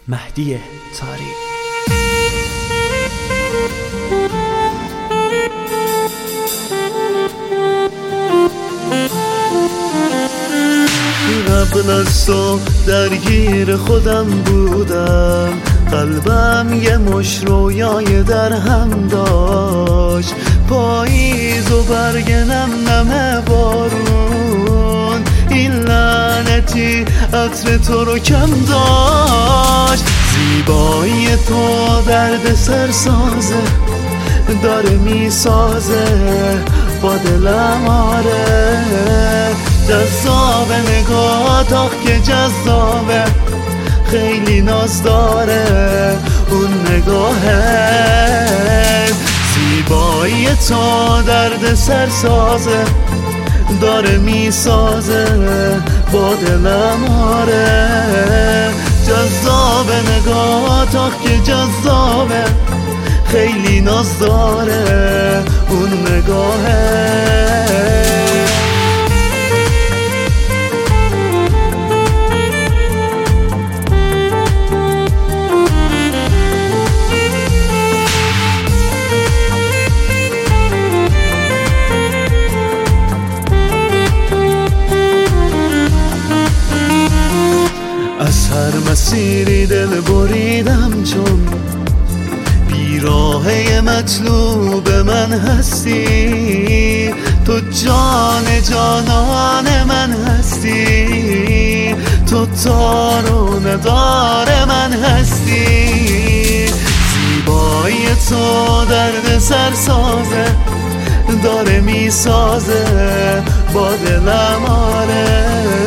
مهدی تاری. قبل از تو درگیر خودم بودم، قلبم یه مش رویای در هم داشت. پاییز و برگ نم بارون، این لعنتی عطر تو رو کم داشت. زیبایی تو درد سرسازه، داره میسازه با دلم. آره جذاب نگاه، آخ که جذابه، خیلی ناز داره اون نگاهه. زیبایی تو درد سرسازه، داره میسازه با دلم. آره جذاب نگاه، آخ که جذابه، خیلی ناز داره اون نگاهه. از هر مسیری دل بریدم، چون بیراهه مطلوب من هستی. تو جان جانان من هستی، تو تار و ندار من هستی. زیبایی تو درد سرسازه، داره میسازه با دلم. آره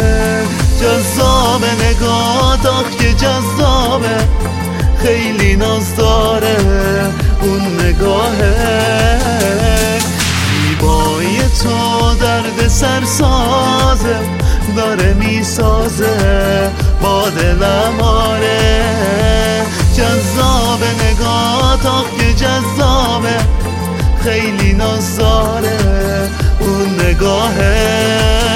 جذاب نگاه، آخ که جذابه، خیلی ناز داره اون نگاهه. زیبایی تو درد سرسازه، داره میسازه با دلم. آره جذاب نگاه، آخ که جذابه، خیلی ناز داره اون نگاهه.